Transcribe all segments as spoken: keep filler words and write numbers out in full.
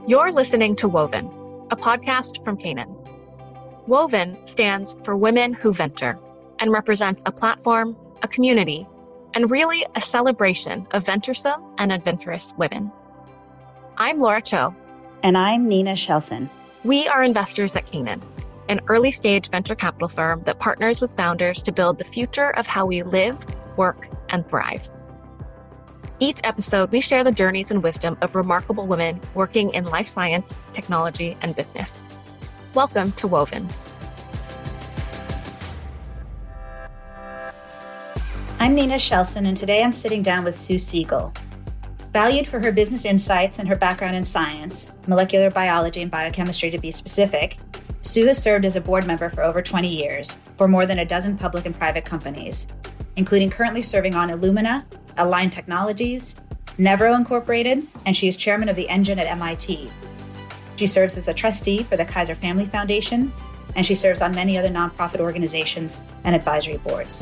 You're listening to Woven, a podcast from Canaan. Woven stands for Women Who Venture and represents a platform, a community, and really a celebration of venturesome and adventurous women. I'm Laura Cho. And I'm Nina Shelson. We are investors at Canaan, an early-stage venture capital firm that partners with founders to build the future of how we live, work, and thrive. Each episode, we share the journeys and wisdom of remarkable women working in life science, technology, and business. Welcome to Woven. I'm Nina Shelson, and today I'm sitting down with Sue Siegel. Valued for her business insights and her background in science, molecular biology and biochemistry to be specific, Sue has served as a board member for over twenty years for more than a dozen public and private companies, including currently serving on Illumina, Align Technologies, Nevro Incorporated, and she is chairman of the Engine at M I T. She serves as a trustee for the Kaiser Family Foundation, and she serves on many other nonprofit organizations and advisory boards.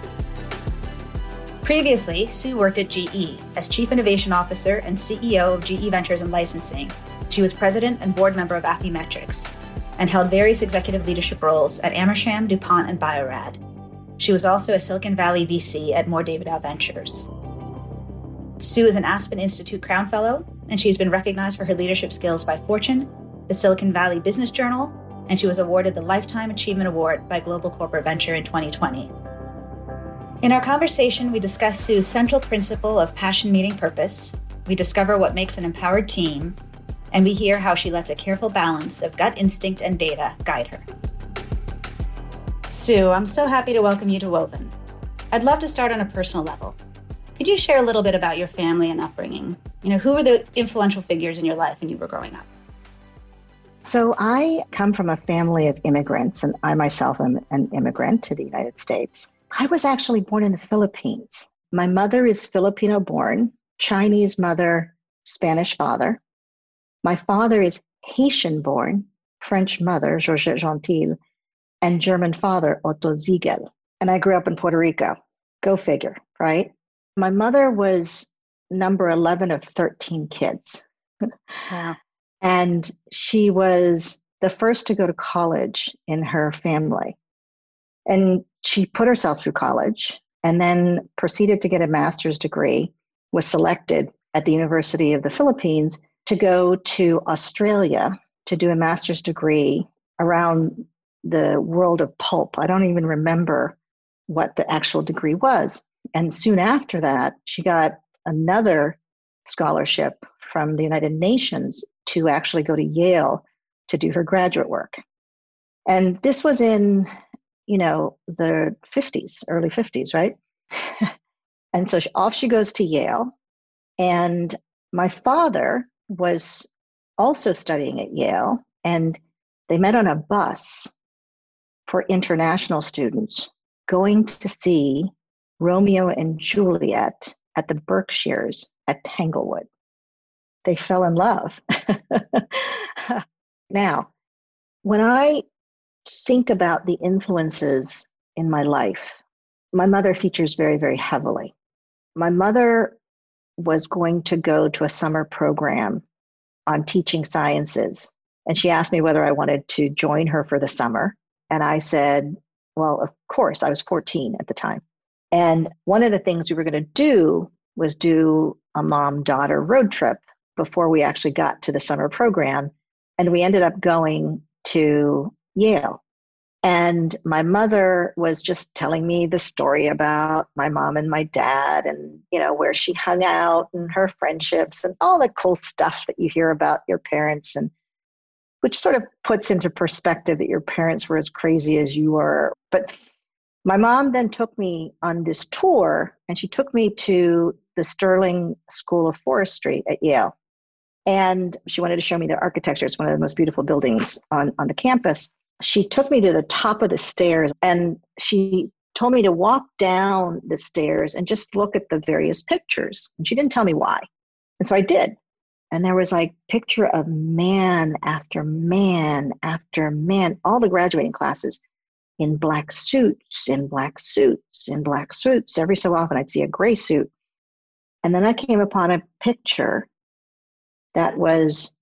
Previously, Sue worked at G E as Chief Innovation Officer and C E O of G E Ventures and Licensing. She was president and board member of Affymetrix and held various executive leadership roles at Amersham, DuPont, and Bio-Rad. She was also a Silicon Valley V C at Moore Davidow Ventures. Sue is an Aspen Institute Crown Fellow, and she's been recognized for her leadership skills by Fortune, the Silicon Valley Business Journal, and she was awarded the Lifetime Achievement Award by Global Corporate Venture in twenty twenty. In our conversation, we discuss Sue's central principle of passion meeting purpose, we discover what makes an empowered team, and we hear how she lets a careful balance of gut instinct and data guide her. Sue, I'm so happy to welcome you to Woven. I'd love to start on a personal level. Could you share a little bit about your family and upbringing? You know, who were the influential figures in your life when you were growing up? So I come from a family of immigrants, and I myself am an immigrant to the United States. I was actually born in the Philippines. My mother is Filipino-born, Chinese mother, Spanish father. My father is Haitian-born, French mother, Georgette Gentil, and German father, Otto Ziegel. And I grew up in Puerto Rico. Go figure, right? My mother was number eleven of thirteen kids. Wow. And she was the first to go to college in her family. And she put herself through college and then proceeded to get a master's degree, was selected at the University of the Philippines to go to Australia to do a master's degree around the world of pulp. I don't even remember what the actual degree was. And soon after that, she got another scholarship from the United Nations to actually go to Yale to do her graduate work. And this was in, you know, the fifties, early fifties, right? And so she, off she goes to Yale. And my father was also studying at Yale, and they met on a bus for international students going to see Romeo and Juliet at the Berkshires at Tanglewood. They fell in love. Now, when I think about the influences in my life, my mother features very, very heavily. My mother was going to go to a summer program on teaching sciences, and she asked me whether I wanted to join her for the summer. And I said, well, of course. I was fourteen at the time. And one of the things we were going to do was do a mom-daughter road trip before we actually got to the summer program. And we ended up going to Yale. And my mother was just telling me the story about my mom and my dad and, you know, where she hung out and her friendships and all the cool stuff that you hear about your parents, and which sort of puts into perspective that your parents were as crazy as you were. But my mom then took me on this tour, and she took me to the Sterling School of Forestry at Yale. And she wanted to show me the architecture. It's one of the most beautiful buildings on, on the campus. She took me to the top of the stairs, and she told me to walk down the stairs and just look at the various pictures. And she didn't tell me why. And so I did. And there was like picture of man after man after man, all the graduating classes in black suits, in black suits, in black suits. Every so often I'd see a gray suit. And then I came upon a picture that was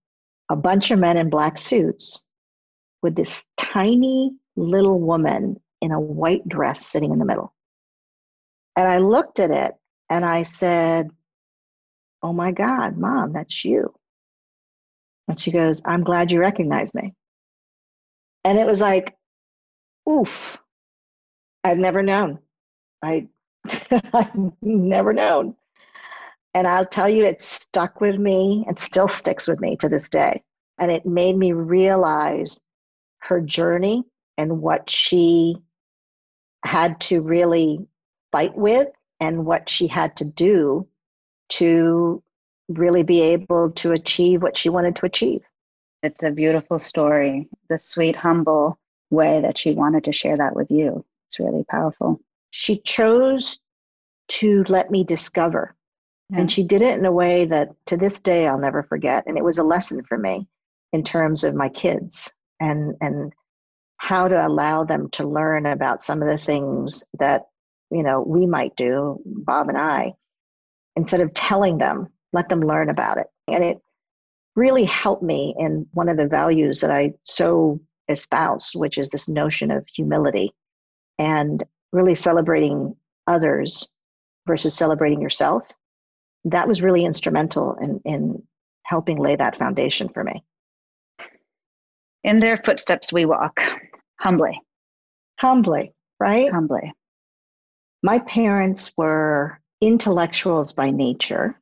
a bunch of men in black suits with this tiny little woman in a white dress sitting in the middle. And I looked at it and I said, "Oh my God, Mom, that's you." And she goes, "I'm glad you recognize me." And it was like, oof, I've never known. I, I've never known. And I'll tell you, it stuck with me and still sticks with me to this day. And it made me realize her journey and what she had to really fight with and what she had to do to really be able to achieve what she wanted to achieve. It's a beautiful story, the sweet, humble way that she wanted to share that with you. It's really powerful. She chose to let me discover. Yeah. And she did it in a way that to this day I'll never forget. And it was a lesson for me in terms of my kids and, and how to allow them to learn about some of the things that, you know, we might do, Bob and I, instead of telling them, let them learn about it. And it really helped me in one of the values that I so espouse, which is this notion of humility and really celebrating others versus celebrating yourself. That was really instrumental in, in helping lay that foundation for me. In their footsteps we walk, humbly. Humbly, right? Humbly. My parents were intellectuals by nature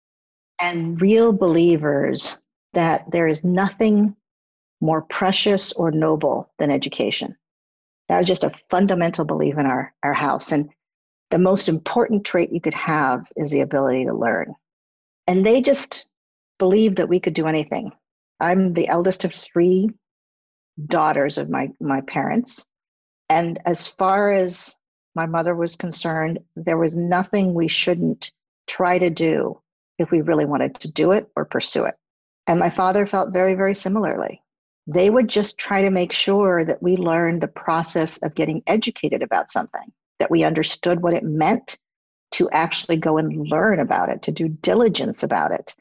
and real believers that there is nothing more precious or noble than education. That was just a fundamental belief in our, our house. And the most important trait you could have is the ability to learn. And they just believed that we could do anything. I'm the eldest of three daughters of my, my parents. And as far as my mother was concerned, there was nothing we shouldn't try to do if we really wanted to do it or pursue it. And my father felt very, very similarly. They would just try to make sure that we learned the process of getting educated about something, that we understood what it meant to actually go and learn about it, to do diligence about it,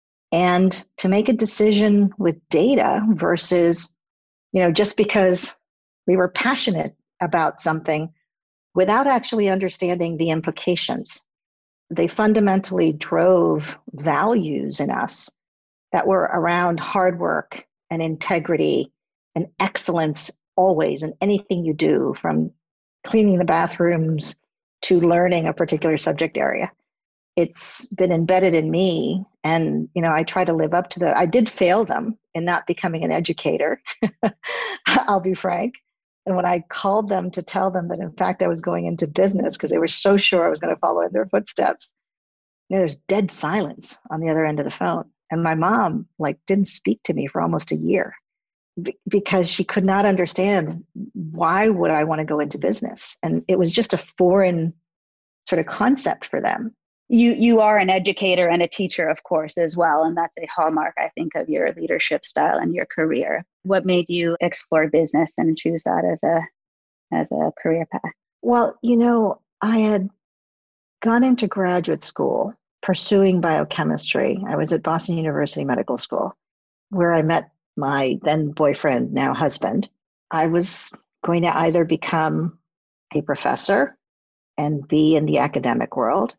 and to make a decision with data versus, you know, just because we were passionate about something without actually understanding the implications. They fundamentally drove values in us that were around hard work and integrity and excellence always in anything you do, from cleaning the bathrooms to learning a particular subject area. It's been embedded in me. And, you know, I try to live up to that. I did fail them in not becoming an educator. I'll be frank. And when I called them to tell them that, in fact, I was going into business because they were so sure I was going to follow in their footsteps, you know, there's dead silence on the other end of the phone. And my mom, like, didn't speak to me for almost a year b- because she could not understand why would I want to go into business. And it was just a foreign sort of concept for them. You you are an educator and a teacher, of course, as well. And that's a hallmark, I think, of your leadership style and your career. What made you explore business and choose that as a as a career path? Well, you know, I had gone into graduate school pursuing biochemistry. I was at Boston University Medical School, where I met my then boyfriend, now husband. I was going to either become a professor and be in the academic world,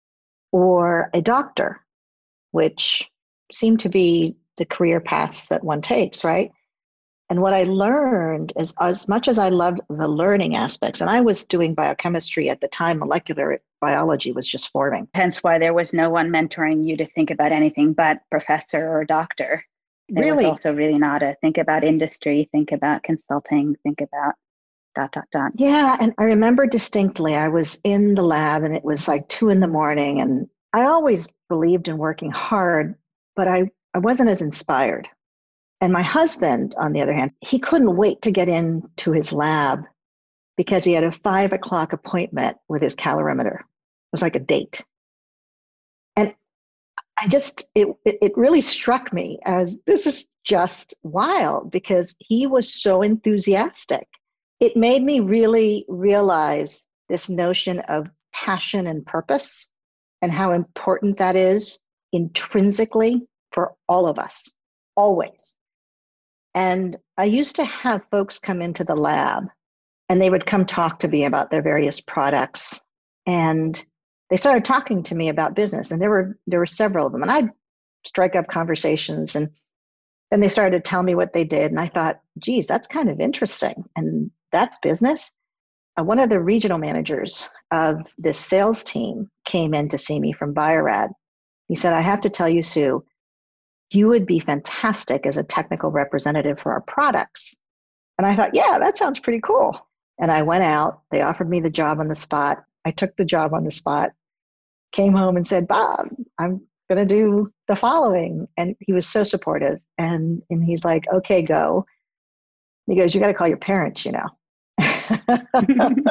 or a doctor, which seemed to be the career paths that one takes, right? And what I learned is, as much as I loved the learning aspects, and I was doing biochemistry at the time, molecular biology was just forming. Hence why there was no one mentoring you to think about anything but professor or doctor. There really? was also really not a think about industry, think about consulting, think about dot, dot, dot. Yeah, and I remember distinctly, I was in the lab and it was like two in the morning, and I always believed in working hard, but I, I wasn't as inspired. And my husband, on the other hand, he couldn't wait to get into his lab because he had a five o'clock appointment with his calorimeter. It was like a date. And I just, it, it really struck me as, this is just wild, because he was so enthusiastic. It made me really realize this notion of passion and purpose and how important that is intrinsically for all of us. always. And I used to have folks come into the lab and they would come talk to me about their various products. And they started talking to me about business. And there were there were several of them. And I'd strike up conversations. And then they started to tell me what they did. And I thought, geez, that's kind of interesting. And that's business. Uh, one of the regional managers of this sales team came in to see me from Bio-Rad. He said, I have to tell you, Sue, you would be fantastic as a technical representative for our products. And I thought, yeah, that sounds pretty cool. And I went out, they offered me the job on the spot. I took the job on the spot, came home and said, Bob, I'm going to do the following. And he was so supportive. And, and he's like, okay, go. He goes, you got to call your parents, you know. And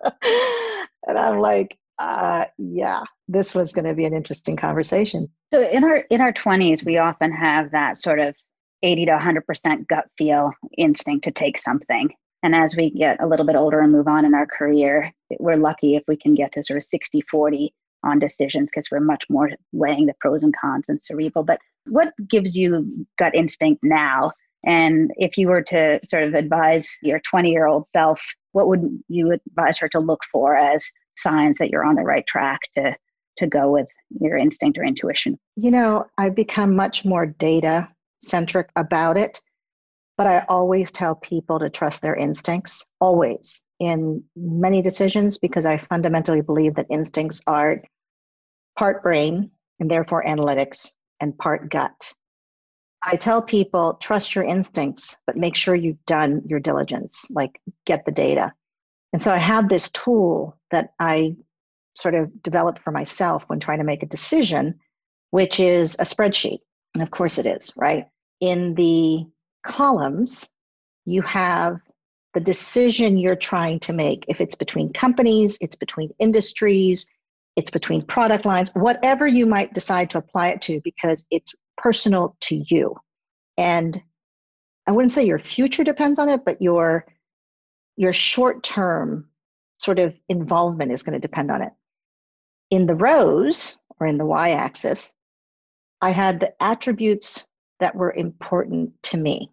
I'm like, uh, yeah, this was going to be an interesting conversation. So in our in our twenties, we often have that sort of eighty to one hundred percent gut feel instinct to take something. And as we get a little bit older and move on in our career, we're lucky if we can get to sort of sixty forty on decisions because we're much more weighing the pros and cons and cerebral. But what gives you gut instinct now? And if you were to sort of advise your twenty-year-old self, what would you advise her to look for as signs that you're on the right track to to go with your instinct or intuition? You know, I've become much more data centric about it, but I always tell people to trust their instincts, always, in many decisions, because I fundamentally believe that instincts are part brain and therefore analytics and part gut. I tell people, trust your instincts, but make sure you've done your diligence, like get the data. And so I have this tool that I sort of developed for myself when trying to make a decision, which is a spreadsheet. And of course it is, right? In the columns, you have the decision you're trying to make. If it's between companies, it's between industries, it's between product lines, whatever you might decide to apply it to, because it's personal to you. And I wouldn't say your future depends on it, but your, your short-term sort of involvement is going to depend on it. In the rows, or in the y-axis, I had the attributes that were important to me.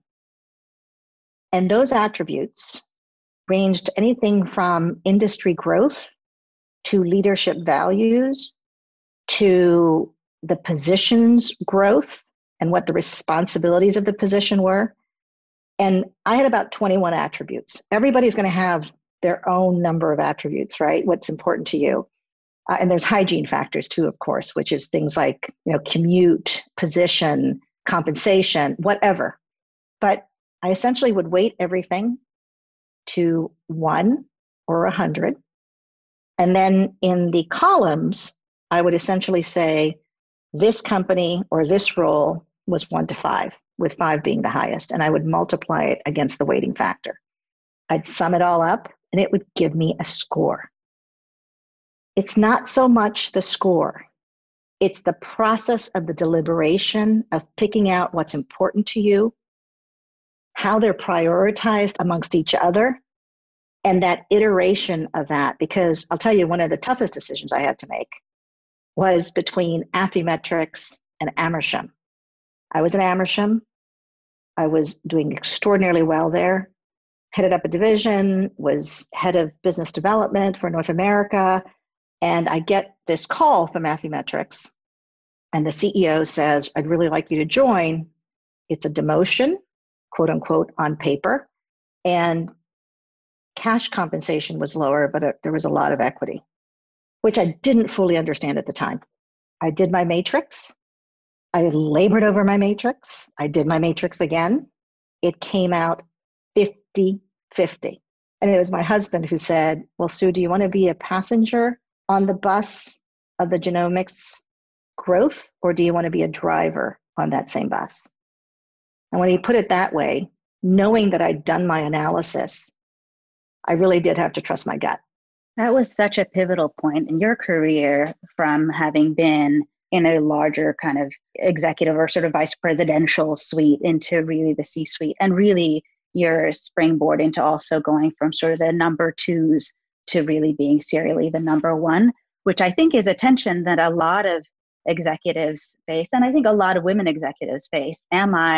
And those attributes ranged anything from industry growth to leadership values to the position's growth and what the responsibilities of the position were. And I had about twenty-one attributes. Everybody's going to have their own number of attributes, right? What's important to you. Uh, and there's hygiene factors too, of course, which is things like, you know, commute, position, compensation, whatever. But I essentially would weight everything to one or a hundred. And then in the columns, I would essentially say this company or this role was one to five, with five being the highest. And I would multiply it against the weighting factor. I'd sum it all up and it would give me a score. It's not so much the score. It's the process of the deliberation of picking out what's important to you, how they're prioritized amongst each other, and that iteration of that. Because I'll tell you, one of the toughest decisions I had to make was between Affymetrix and Amersham. I was at Amersham. I was doing extraordinarily well there, headed up a division, was head of business development for North America. And I get this call from Affymetrix, and the C E O says, I'd really like you to join. It's a demotion, quote unquote, on paper. And cash compensation was lower, but it, there was a lot of equity, which I didn't fully understand at the time. I did my matrix. I labored over my matrix. I did my matrix again. It came out fifty fifty. And it was my husband who said, well, Sue, do you want to be a passenger on the bus of the genomics growth, or do you want to be a driver on that same bus? And when he put it that way, knowing that I'd done my analysis, I really did have to trust my gut. That was such a pivotal point in your career, from having been in a larger kind of executive or sort of vice presidential suite into really the C-suite, and really your springboard into also going from sort of the number twos to really being serially the number one, which I think is a tension that a lot of executives face. And I think a lot of women executives face. Am I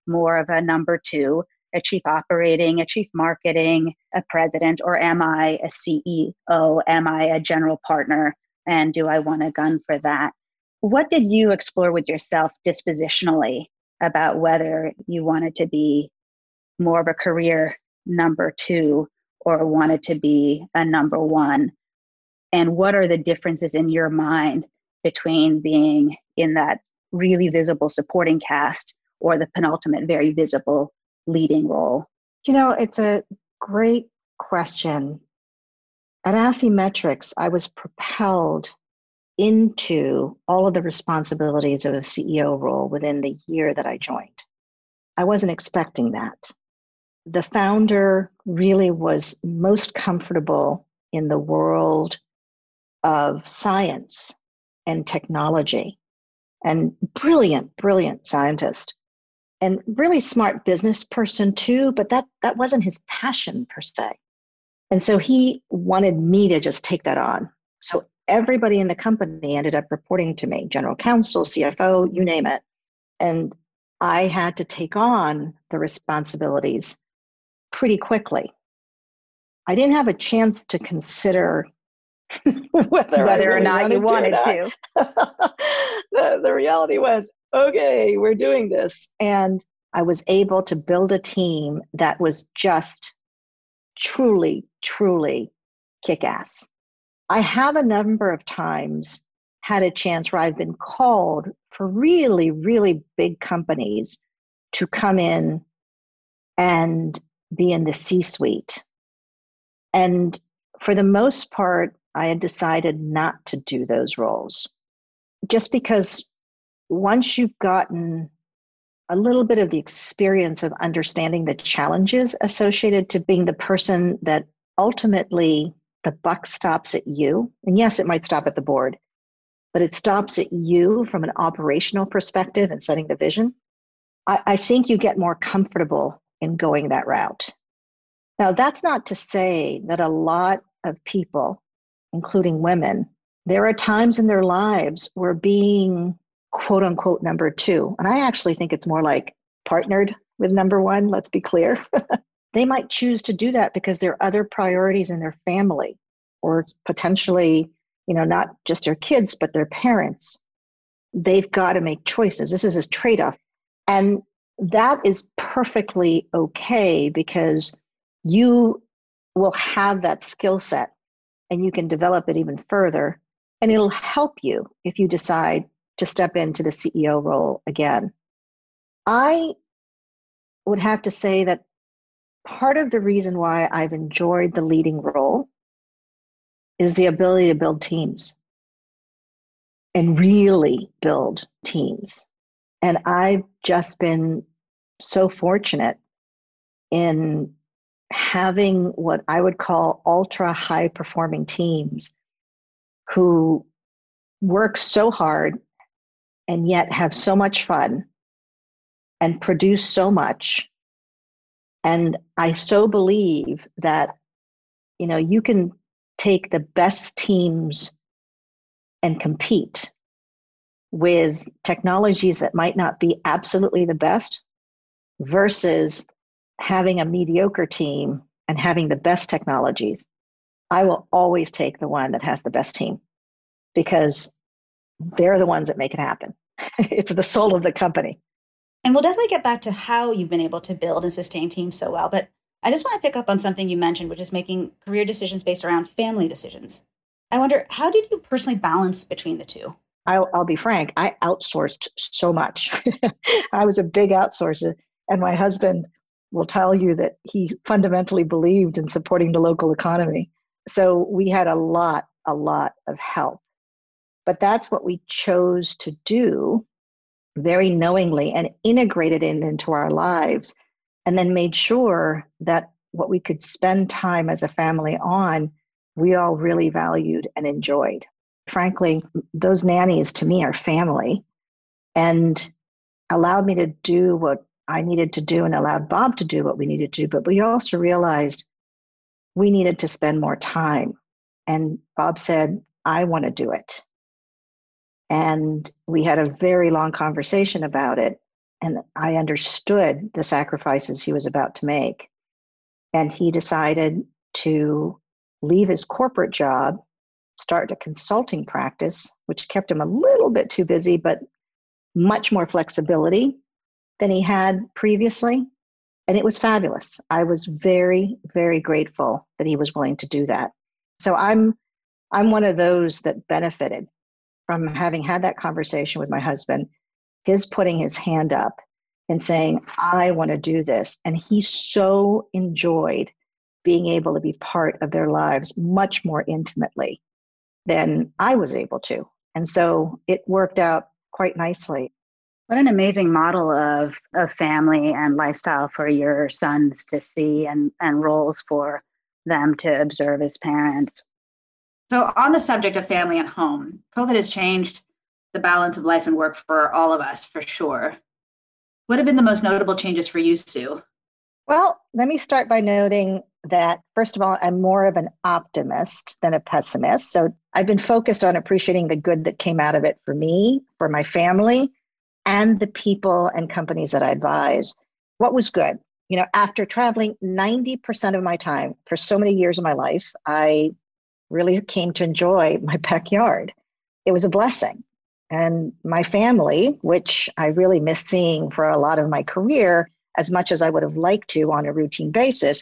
more of a number two, a chief operating, a chief marketing, a president, or am I a C E O? Am I a general partner? And do I want a gun for that? What did you explore with yourself dispositionally about whether you wanted to be more of a career number two or wanted to be a number one? And what are the differences in your mind between being in that really visible supporting cast or the penultimate very visible leading role? You know, it's a great question. At Affymetrix, I was propelled into all of the responsibilities of a C E O role within the year that I joined. I wasn't expecting that. The founder really was most comfortable in the world of science and technology, and brilliant, brilliant scientist, and really smart business person too, but that, that wasn't his passion per se. And so he wanted me to just take that on. So everybody in the company ended up reporting to me, general counsel, C F O, you name it. And I had to take on the responsibilities pretty quickly. I didn't have a chance to consider whether, whether really or not you wanted to. the, the reality was, okay, we're doing this. And I was able to build a team that was just truly, truly kick-ass. I have a number of times had a chance where I've been called for really, really big companies to come in and be in the C-suite. And for the most part, I had decided not to do those roles. Just because once you've gotten a little bit of the experience of understanding the challenges associated to being the person that ultimately the buck stops at you. And yes, it might stop at the board, but it stops at you from an operational perspective and setting the vision. I, I think you get more comfortable in going that route. Now, that's not to say that a lot of people, including women, there are times in their lives where being quote unquote number two, and I actually think it's more like partnered with number one, let's be clear. They might choose to do that because there are other priorities in their family, or potentially, you know, not just their kids, but their parents. They've got to make choices. This is a trade-off. And that is perfectly okay because you will have that skill set and you can develop it even further. And it'll help you if you decide to step into the C E O role again. I would have to say that part of the reason why I've enjoyed the leading role is the ability to build teams and really build teams. And I've just been so fortunate in having what I would call ultra high performing teams who work so hard and yet have so much fun and produce so much. And I so believe that, you know, you can take the best teams and compete with technologies that might not be absolutely the best versus having a mediocre team and having the best technologies. I will always take the one that has the best team because they're the ones that make it happen. It's the soul of the company. And we'll definitely get back to how you've been able to build and sustain teams so well. But I just want to pick up on something you mentioned, which is making career decisions based around family decisions. I wonder, how did you personally balance between the two? I'll, I'll be frank, I outsourced so much. I was a big outsourcer. And my husband will tell you that he fundamentally believed in supporting the local economy. So we had a lot, a lot of help. But that's what we chose to do very knowingly and integrated it into our lives, and then made sure that what we could spend time as a family on, we all really valued and enjoyed. Frankly, those nannies to me are family and allowed me to do what I needed to do and allowed Bob to do what we needed to do. But we also realized we needed to spend more time. And Bob said, I want to do it. And we had a very long conversation about it. and I understood the sacrifices he was about to make. And he decided to leave his corporate job, start a consulting practice, which kept him a little bit too busy, but much more flexibility than he had previously. And it was fabulous. I was very, very grateful that he was willing to do that. So I'm I'm one of those that benefited from having had that conversation with my husband, his putting his hand up and saying, I want to do this. And he so enjoyed being able to be part of their lives much more intimately than I was able to. And so it worked out quite nicely. What an amazing model of, of family and lifestyle for your sons to see, and, and roles for them to observe as parents. So on the subject of family and home, COVID has changed the balance of life and work for all of us, for sure. What have been the most notable changes for you, Sue? Well, let me start by noting that, first of all, I'm more of an optimist than a pessimist. So I've been focused on appreciating the good that came out of it for me, for my family, and the people and companies that I advise. What was good? You know, after traveling ninety percent of my time for so many years of my life, I really came to enjoy my backyard. It was a blessing. And my family, which I really missed seeing for a lot of my career, as much as I would have liked to on a routine basis,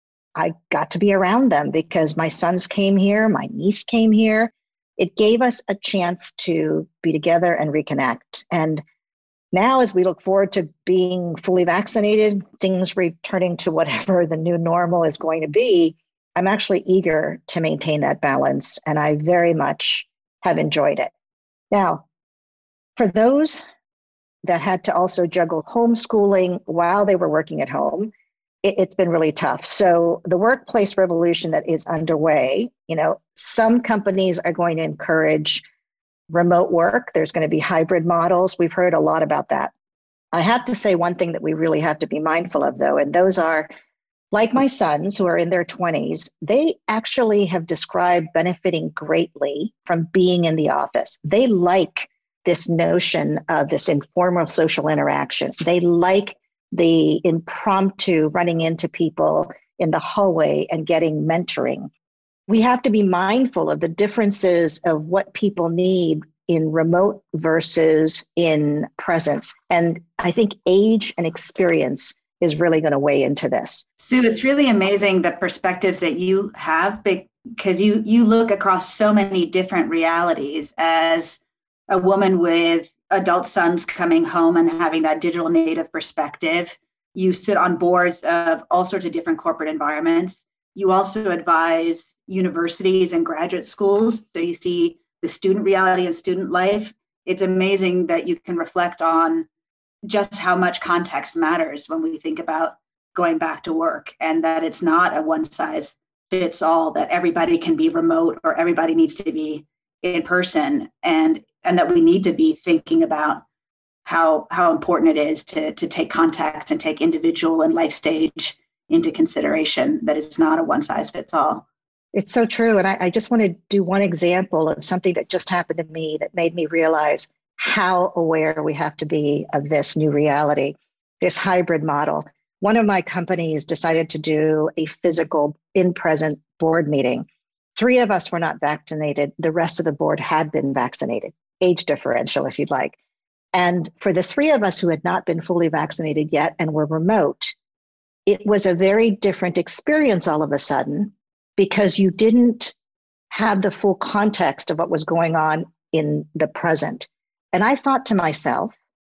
I got to be around them because my sons came here, my niece came here. It gave us a chance to be together and reconnect. And now, as we look forward to being fully vaccinated, things returning to whatever the new normal is going to be, I'm actually eager to maintain that balance, and I very much have enjoyed it. Now, for those that had to also juggle homeschooling while they were working at home, it, it's been really tough. So the workplace revolution that is underway, you know, some companies are going to encourage remote work. There's going to be hybrid models. We've heard a lot about that. I have to say one thing that we really have to be mindful of, though, and those are, like my sons who are in their twenties, they actually have described benefiting greatly from being in the office. They like this notion of this informal social interaction. They like the impromptu running into people in the hallway and getting mentoring. We have to be mindful of the differences of what people need in remote versus in presence. And I think age and experience is really going to weigh into this. Sue, it's really amazing the perspectives that you have, because you you look across so many different realities as a woman with adult sons coming home and having that digital native perspective. You sit on boards of all sorts of different corporate environments. You also advise universities and graduate schools. So you see the student reality and student life. It's amazing that you can reflect on just how much context matters when we think about going back to work, and that it's not a one size fits all, that everybody can be remote or everybody needs to be in person, and and that we need to be thinking about how how important it is to to take context and take individual and life stage into consideration, that it's not a one size fits all. It's so true. And I, I just want to do one example of something that just happened to me that made me realize how aware we have to be of this new reality, this hybrid model. One of my companies decided to do a physical in-present board meeting. Three of us were not vaccinated. The rest of the board had been vaccinated, age differential, if you'd like. And for the three of us who had not been fully vaccinated yet and were remote, it was a very different experience all of a sudden, because you didn't have the full context of what was going on in the present. And I thought to myself,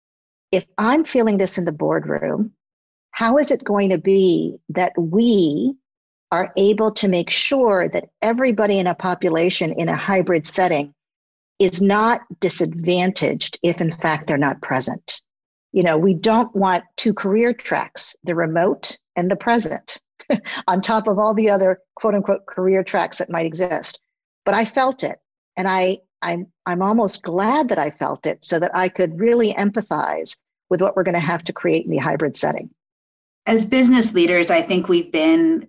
if I'm feeling this in the boardroom, how is it going to be that we are able to make sure that everybody in a population in a hybrid setting is not disadvantaged if in fact they're not present? You know, we don't want two career tracks, the remote and the present, on top of all the other quote unquote career tracks that might exist. But I felt it. And I, I'm, I'm almost glad that I felt it so that I could really empathize with what we're going to have to create in the hybrid setting. As business leaders, I think we've been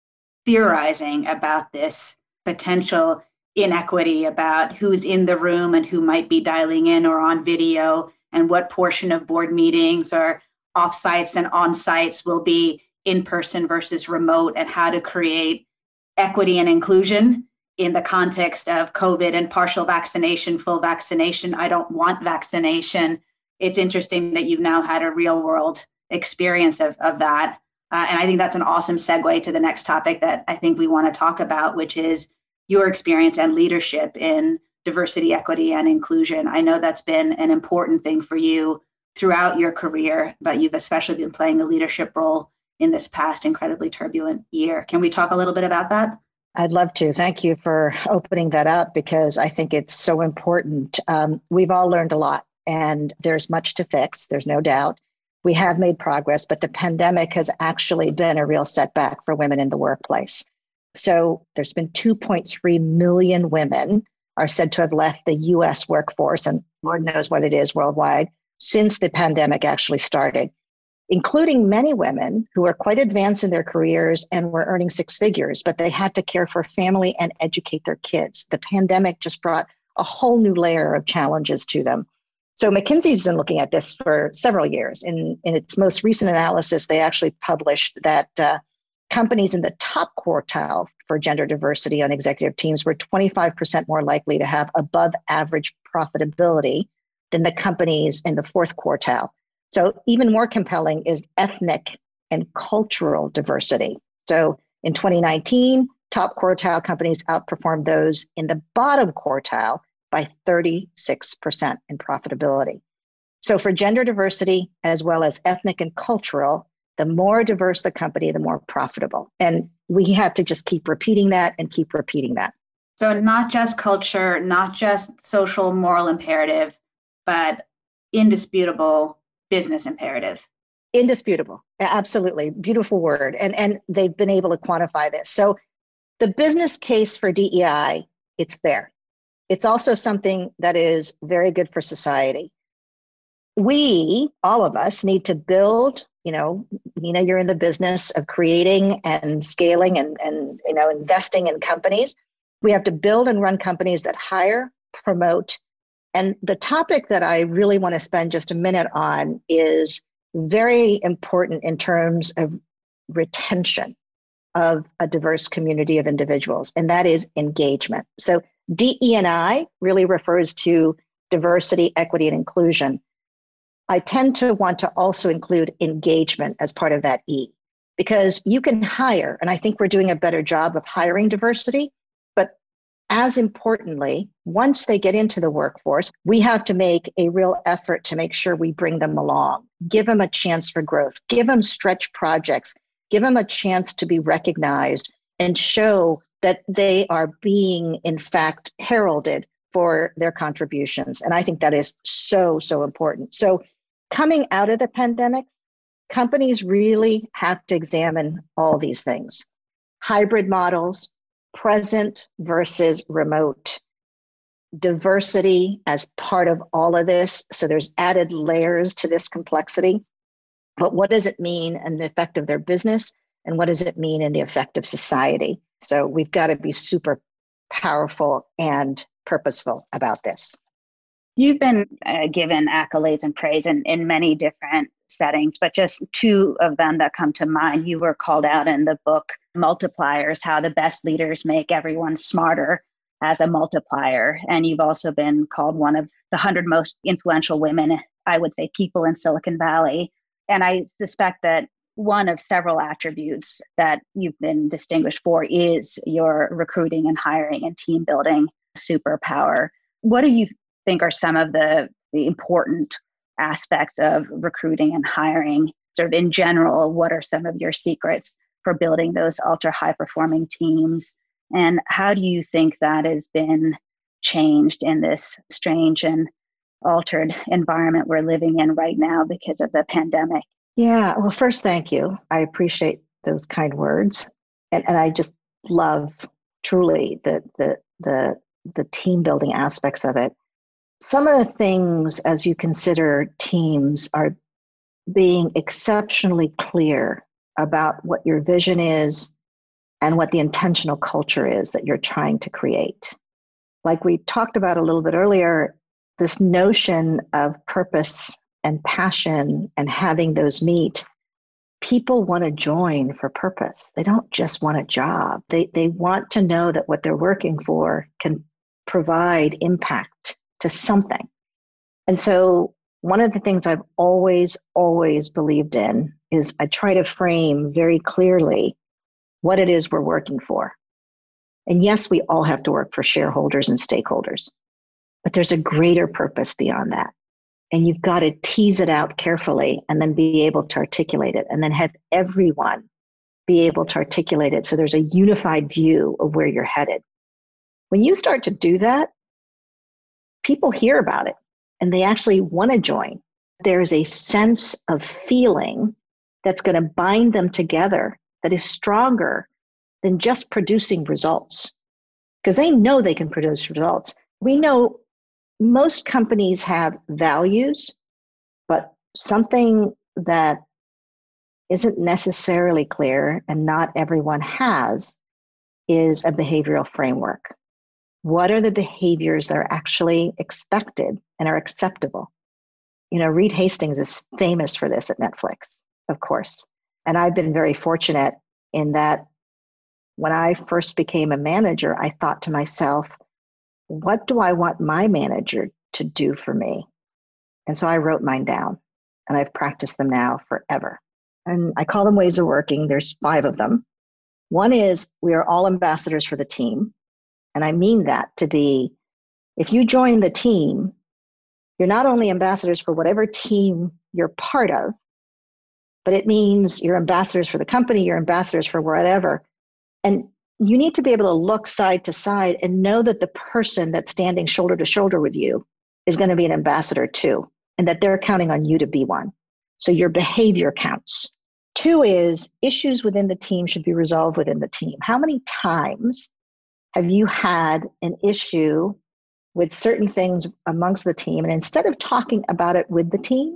theorizing about this potential inequity about who's in the room and who might be dialing in or on video, and what portion of board meetings or off-sites and on-sites will be in-person versus remote, and how to create equity and inclusion in the context of COVID and partial vaccination, full vaccination. I don't want vaccination. It's interesting that you've now had a real world experience of, of that. Uh, and I think that's an awesome segue to the next topic that I think we want to talk about, which is your experience and leadership in diversity, equity, and inclusion. I know that's been an important thing for you throughout your career, but you've especially been playing a leadership role in this past incredibly turbulent year. Can we talk a little bit about that? I'd love to. Thank you for opening that up, because I think it's so important. Um, we've all learned a lot, and there's much to fix. There's no doubt. We have made progress, but the pandemic has actually been a real setback for women in the workplace. So there's been two point three million women are said to have left the U S workforce, and Lord knows what it is worldwide, since the pandemic actually started, including many women who are quite advanced in their careers and were earning six figures, but they had to care for family and educate their kids. The pandemic just brought a whole new layer of challenges to them. So McKinsey's been looking at this for several years. In, in its most recent analysis, they actually published that uh, companies in the top quartile for gender diversity on executive teams were twenty-five percent more likely to have above average profitability than the companies in the fourth quartile. So even more compelling is ethnic and cultural diversity. So in twenty nineteen, top quartile companies outperformed those in the bottom quartile by thirty-six percent in profitability. So for gender diversity, as well as ethnic and cultural, the more diverse the company, the more profitable. And we have to just keep repeating that and keep repeating that. So not just culture, not just social moral imperative, but indisputable business imperative. Indisputable. Absolutely. Beautiful word. And, and they've been able to quantify this. So the business case for D E I, it's there. It's also something that is very good for society. We, all of us, need to build, you know, Nina, you're in the business of creating and scaling and, and, you know, investing in companies. We have to build and run companies that hire, promote. And the topic that I really want to spend just a minute on is very important in terms of retention of a diverse community of individuals, and that is engagement. So D E and I really refers to diversity, equity, and inclusion. I tend to want to also include engagement as part of that E, because you can hire, and I think we're doing a better job of hiring diversity, but as importantly, once they get into the workforce, we have to make a real effort to make sure we bring them along, give them a chance for growth, give them stretch projects, give them a chance to be recognized and show that they are being, in fact, heralded for their contributions. And I think that is so, so important. So coming out of the pandemic, companies really have to examine all these things. Hybrid models, present versus remote, diversity as part of all of this. So there's added layers to this complexity. But what does it mean in the effect of their business? And what does it mean in the effect of society? So we've got to be super powerful and purposeful about this. You've been uh, given accolades and praise in, in many different settings, but just two of them that come to mind. You were called out in the book Multipliers, How the Best Leaders Make Everyone Smarter as a Multiplier. And you've also been called one of the one hundred most influential women, I would say, people in Silicon Valley. And I suspect that one of several attributes that you've been distinguished for is your recruiting and hiring and team building superpower. What do you think are some of the, the important aspects of recruiting and hiring? Sort of in general, what are some of your secrets for building those ultra high performing teams? And how do you think that has been changed in this strange and altered environment we're living in right now because of the pandemic? Yeah, well, first, thank you. I appreciate those kind words. And, and I just love truly the, the, the, the team building aspects of it. Some of the things, as you consider teams, are being exceptionally clear about what your vision is and what the intentional culture is that you're trying to create. Like we talked about a little bit earlier, this notion of purpose and passion and having those meet, people want to join for purpose. They don't just want a job. They, they want to know that what they're working for can provide impact to something. And so one of the things I've always, always believed in is I try to frame very clearly what it is we're working for. And yes, we all have to work for shareholders and stakeholders, but there's a greater purpose beyond that. And you've got to tease it out carefully and then be able to articulate it, and then have everyone be able to articulate it so there's a unified view of where you're headed. When you start to do that, people hear about it and they actually want to join. There's a sense of feeling that's going to bind them together that is stronger than just producing results, because they know they can produce results. We know most companies have values, but something that isn't necessarily clear and not everyone has is a behavioral framework. What are the behaviors that are actually expected and are acceptable? You know, Reed Hastings is famous for this at Netflix, of course. And I've been very fortunate in that when I first became a manager, I thought to myself, what do I want my manager to do for me? And so I wrote mine down, and I've practiced them now forever. And I call them ways of working. There's five of them. One is we are all ambassadors for the team. And I mean that to be, if you join the team, you're not only ambassadors for whatever team you're part of, but it means you're ambassadors for the company, you're ambassadors for whatever. And you need to be able to look side to side and know that the person that's standing shoulder to shoulder with you is going to be an ambassador too, and that they're counting on you to be one. So your behavior counts. Two is issues within the team should be resolved within the team. How many times have you had an issue with certain things amongst the team, and instead of talking about it with the team,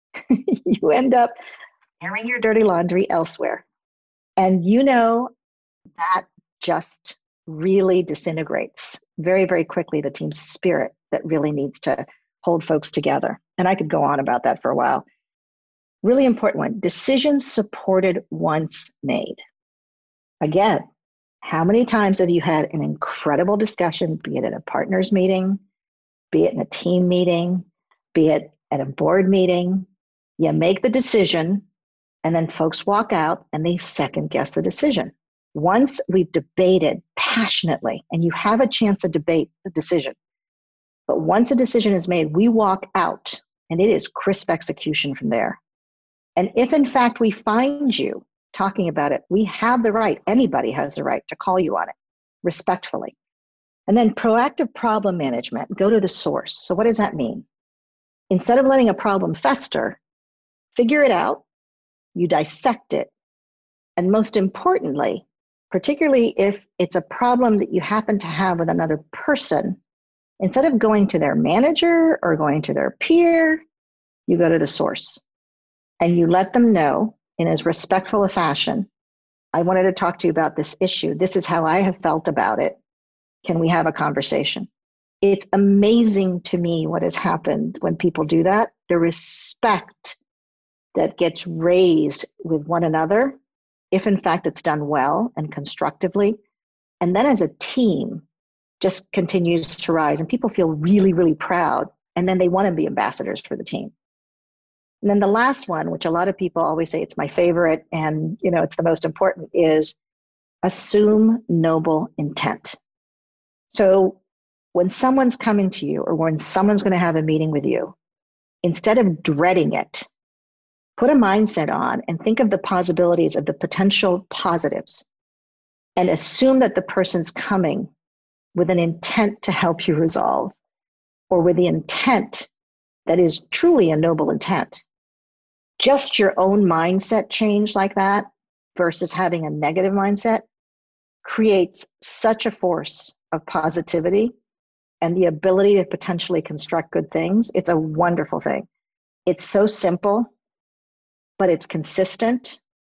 you end up airing your dirty laundry elsewhere? And you know that just really disintegrates very, very quickly the team spirit that really needs to hold folks together. And I could go on about that for a while. Really important one, decisions supported once made. Again, how many times have you had an incredible discussion, be it at a partners meeting, be it in a team meeting, be it at a board meeting? You make the decision, and then folks walk out and they second guess the decision. Once we've debated passionately, and you have a chance to debate the decision, but once a decision is made, we walk out and it is crisp execution from there. And if in fact we find you talking about it, we have the right, anybody has the right to call you on it respectfully. And then proactive problem management, go to the source. So what does that mean? Instead of letting a problem fester, figure it out, you dissect it. And most importantly, particularly if it's a problem that you happen to have with another person, instead of going to their manager or going to their peer, you go to the source and you let them know in as respectful a fashion, I wanted to talk to you about this issue. This is how I have felt about it. Can we have a conversation? It's amazing to me what has happened when people do that. The respect that gets raised with one another, if in fact it's done well and constructively, and then as a team just continues to rise, and people feel really, really proud, and then they want to be ambassadors for the team. And then the last one, which a lot of people always say it's my favorite and you know it's the most important, is assume noble intent. So when someone's coming to you or when someone's going to have a meeting with you, instead of dreading it, put a mindset on and think of the possibilities of the potential positives and assume that the person's coming with an intent to help you resolve, or with the intent that is truly a noble intent. Just your own mindset change like that versus having a negative mindset creates such a force of positivity and the ability to potentially construct good things. It's a wonderful thing. It's so simple, but it's consistent.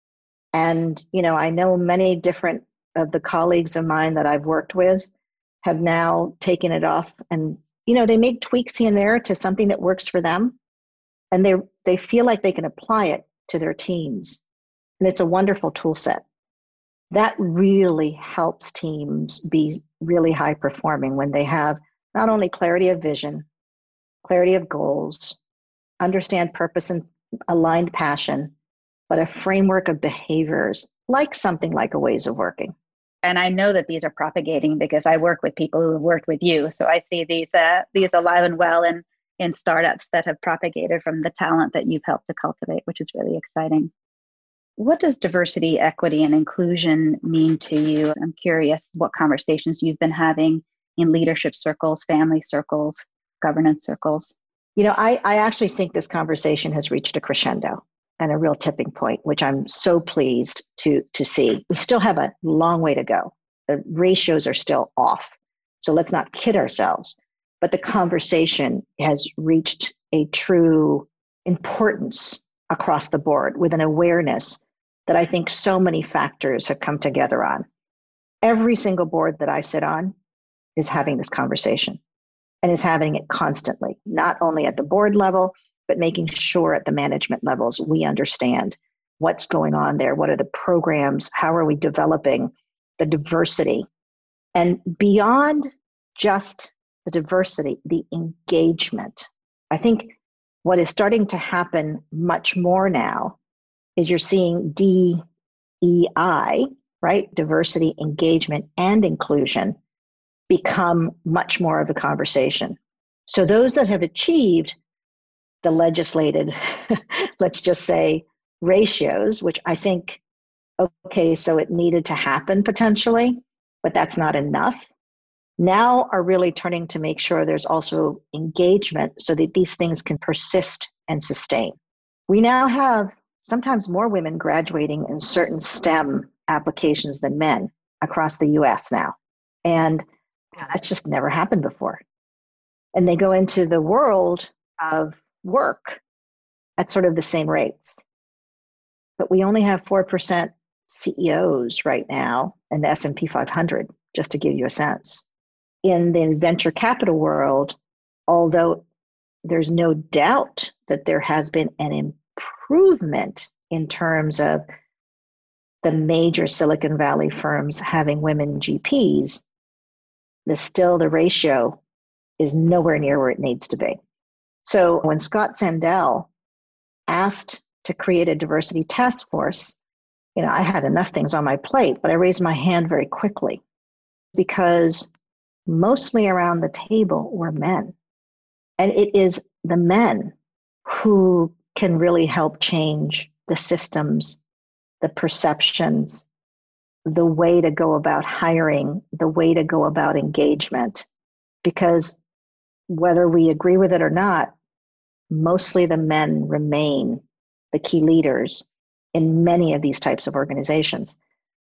And, you know, I know many different of the colleagues of mine that I've worked with have now taken it off and you know, they make tweaks here and there to something that works for them, and they they feel like they can apply it to their teams. And it's a wonderful tool set. That really helps teams be really high performing when they have not only clarity of vision, clarity of goals, understand purpose and aligned passion, but a framework of behaviors, like something like a ways of working. And I know that these are propagating because I work with people who have worked with you. So I see these uh, these alive and well in, in startups that have propagated from the talent that you've helped to cultivate, which is really exciting. What does diversity, equity, and inclusion mean to you? I'm curious what conversations you've been having in leadership circles, family circles, governance circles. You know, I, I actually think this conversation has reached a crescendo and a real tipping point, which I'm so pleased to, to see. We still have a long way to go. The ratios are still off. So let's not kid ourselves. But the conversation has reached a true importance across the board with an awareness that I think so many factors have come together on. Every single board that I sit on is having this conversation and is having it constantly, not only at the board level, but making sure at the management levels we understand what's going on there. What are the programs? How are we developing the diversity? And beyond just the diversity, the engagement. I think what is starting to happen much more now is you're seeing D E I, right? Diversity, engagement, and inclusion become much more of a conversation. So those that have achieved the legislated, let's just say, ratios, which I think, okay, so it needed to happen potentially, but that's not enough, now are really turning to make sure there's also engagement so that these things can persist and sustain. We now have sometimes more women graduating in certain STEM applications than men across the U S now. And that's just never happened before. And they go into the world of work at sort of the same rates. But we only have four percent C E Os right now in the S and P five hundred, just to give you a sense. In the venture capital world, although there's no doubt that there has been an improvement in terms of the major Silicon Valley firms having women G Ps, the still the ratio is nowhere near where it needs to be. So when Scott Sandell asked to create a diversity task force, you know, I had enough things on my plate, but I raised my hand very quickly because mostly around the table were men. And it is the men who can really help change the systems, the perceptions, the way to go about hiring, the way to go about engagement. Because whether we agree with it or not, mostly the men remain the key leaders in many of these types of organizations.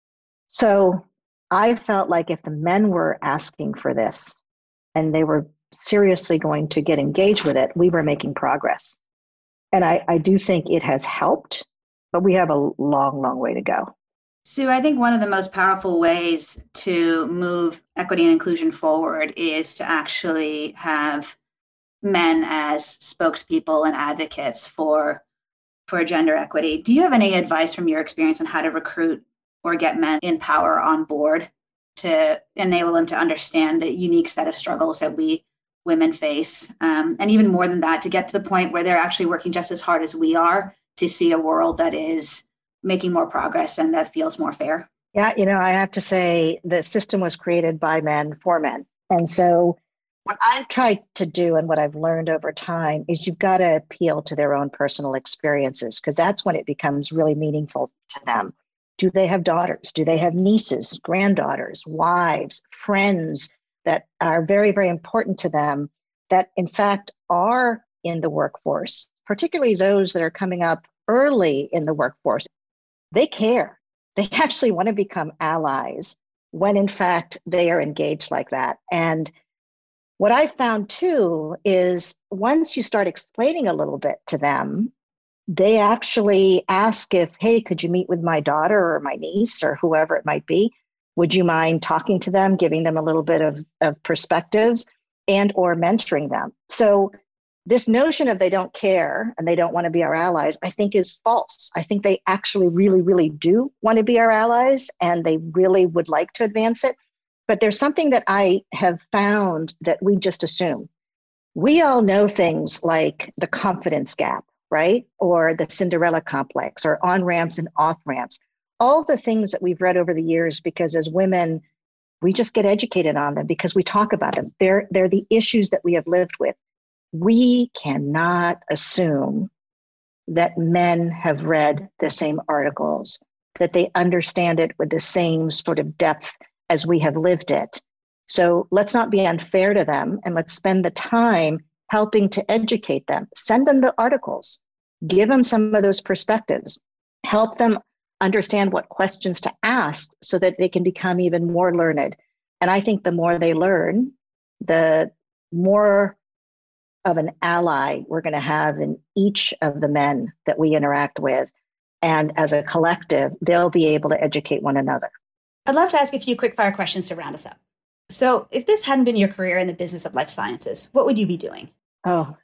So I felt like if the men were asking for this and they were seriously going to get engaged with it, we were making progress. And I, I do think it has helped, but we have a long, long way to go. Sue, I think one of the most powerful ways to move equity and inclusion forward is to actually have men as spokespeople and advocates for, for gender equity. Do you have any advice from your experience on how to recruit or get men in power on board to enable them to understand the unique set of struggles that we women face? Um, and even more than that, to get to the point where they're actually working just as hard as we are to see a world that is making more progress and that feels more fair? Yeah, you know, I have to say the system was created by men for men. And so what I've tried to do and what I've learned over time is you've got to appeal to their own personal experiences, because that's when it becomes really meaningful to them. Do they have daughters? Do they have nieces, granddaughters, wives, friends that are very, very important to them that in fact are in the workforce, particularly those that are coming up early in the workforce? They care. They actually want to become allies when in fact they are engaged like that. And what I found too is once you start explaining a little bit to them, they actually ask if, hey, could you meet with my daughter or my niece or whoever it might be? Would you mind talking to them, giving them a little bit of, of perspectives? and or mentoring them. So this notion of they don't care and they don't want to be our allies, I think is false. I think they actually really, really do want to be our allies and they really would like to advance it. But there's something that I have found that we just assume. We all know things like the confidence gap, right? Or the Cinderella complex, or on-ramps and off-ramps. All the things that we've read over the years, because as women, we just get educated on them because we talk about them. They're, they're the issues that we have lived with. We cannot assume that men have read the same articles, that they understand it with the same sort of depth as we have lived it. So let's not be unfair to them, and let's spend the time helping to educate them. Send them the articles, give them some of those perspectives, help them understand what questions to ask so that they can become even more learned. And I think the more they learn, the more of an ally we're going to have in each of the men that we interact with. And as a collective, they'll be able to educate one another. I'd love to ask a few quick fire questions to round us up. So if this hadn't been your career in the business of life sciences, what would you be doing? Oh,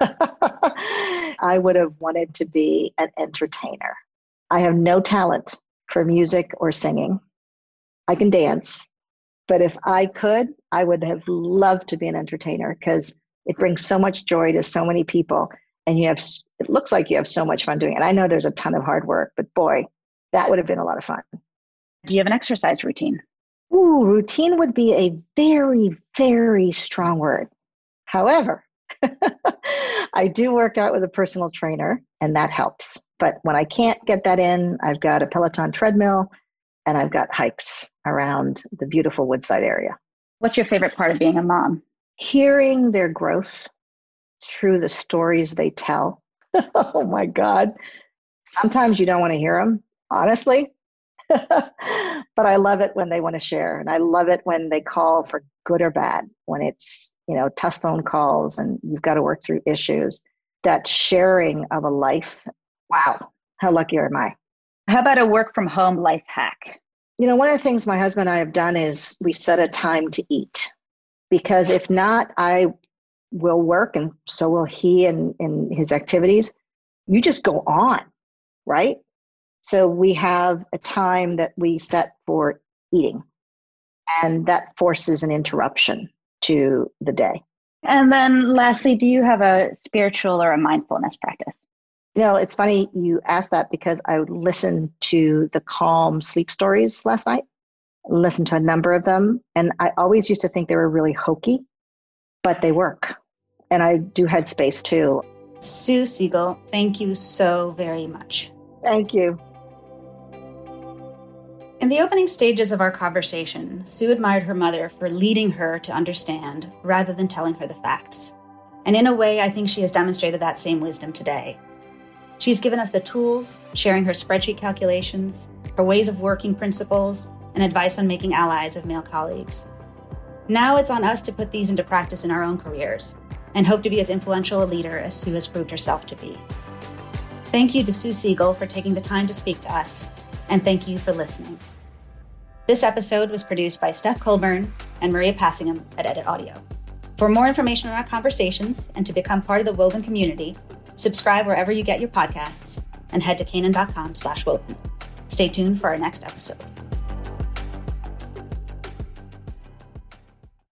I would have wanted to be an entertainer. I have no talent for music or singing. I can dance, but if I could, I would have loved to be an entertainer because it brings so much joy to so many people. And you have, it looks like you have so much fun doing it. I know there's a ton of hard work, but boy, that would have been a lot of fun. Do you have an exercise routine? Ooh, routine would be a very, very strong word. However, I do work out with a personal trainer and that helps. But when I can't get that in, I've got a Peloton treadmill and I've got hikes around the beautiful Woodside area. What's your favorite part of being a mom? Hearing their growth through the stories they tell. Oh my God. Sometimes you don't want to hear them, honestly. But I love it when they want to share. And I love it when they call for good or bad, when it's, you know, tough phone calls and you've got to work through issues. That sharing of a life. Wow. How lucky am I? How about a work from home life hack? You know, one of the things my husband and I have done is we set a time to eat. Because if not, I will work and so will he in, in his activities. You just go on, right? So we have a time that we set for eating, and that forces an interruption to the day. And then lastly, do you have a spiritual or a mindfulness practice? You know, it's funny you asked that because I listened to the Calm Sleep Stories last night. Listened to a number of them, and I always used to think they were really hokey, but they work. And I do Headspace too. Sue Siegel, thank you so very much. Thank you. In the opening stages of our conversation, Sue admired her mother for leading her to understand rather than telling her the facts. And in a way, I think she has demonstrated that same wisdom today. She's given us the tools, sharing her spreadsheet calculations, her ways of working principles, and advice on making allies of male colleagues. Now it's on us to put these into practice in our own careers and hope to be as influential a leader as Sue has proved herself to be. Thank you to Sue Siegel for taking the time to speak to us, and thank you for listening. This episode was produced by Steph Colburn and Maria Passingham at Edit Audio. For more information on our conversations and to become part of the Woven community, subscribe wherever you get your podcasts and head to Canaan dot com slash woven. Stay tuned for our next episode.